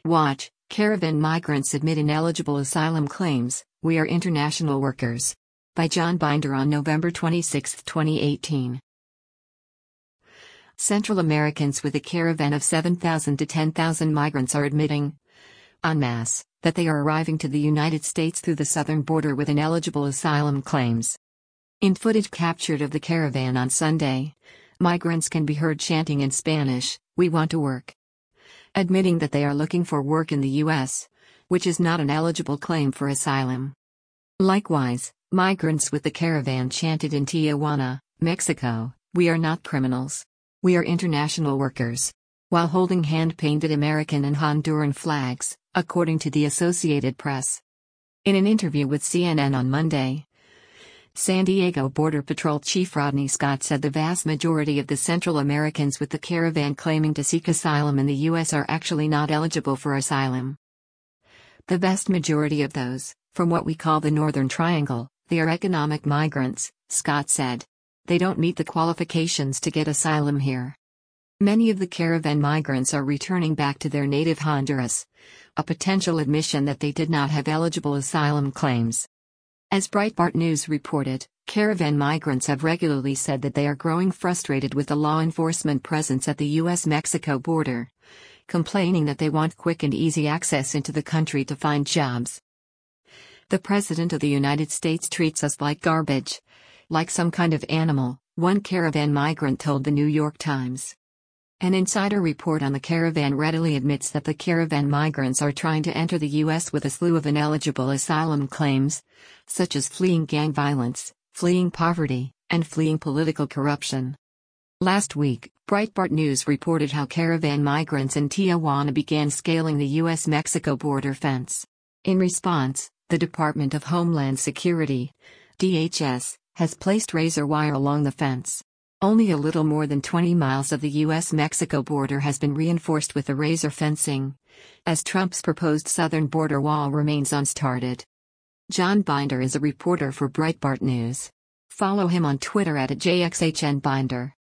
Watch, Caravan Migrants Admit Ineligible Asylum Claims, We Are International Workers. By John Binder on November 26, 2018. Central Americans with a caravan of 7,000 to 10,000 migrants are admitting, en masse, that they are arriving to the United States through the southern border with ineligible asylum claims. In footage captured of the caravan on Sunday, migrants can be heard chanting in Spanish, "We want to work," admitting that they are looking for work in the U.S., which is not an eligible claim for asylum. Likewise, migrants with the caravan chanted in Tijuana, Mexico, "We are not criminals. We are international workers," while holding hand-painted American and Honduran flags, according to the Associated Press. In an interview with CNN on Monday, San Diego Border Patrol Chief Rodney Scott said the vast majority of the Central Americans with the caravan claiming to seek asylum in the U.S. are actually not eligible for asylum. The vast majority of those, from what we call the Northern Triangle, they are economic migrants, Scott said. They don't meet the qualifications to get asylum here. Many of the caravan migrants are returning back to their native Honduras, a potential admission that they did not have eligible asylum claims. As Breitbart News reported, caravan migrants have regularly said that they are growing frustrated with the law enforcement presence at the U.S.-Mexico border, complaining that they want quick and easy access into the country to find jobs. "The President of the United States treats us like garbage, like some kind of animal," one caravan migrant told the New York Times. An insider report on the caravan readily admits that the caravan migrants are trying to enter the U.S. with a slew of ineligible asylum claims, such as fleeing gang violence, fleeing poverty, and fleeing political corruption. Last week, Breitbart News reported how caravan migrants in Tijuana began scaling the U.S.-Mexico border fence. In response, the Department of Homeland Security, DHS, has placed razor wire along the fence. Only a little more than 20 miles of the U.S.-Mexico border has been reinforced with the razor fencing, as Trump's proposed southern border wall remains unstarted. John Binder is a reporter for Breitbart News. Follow him on Twitter @JXHNBinder.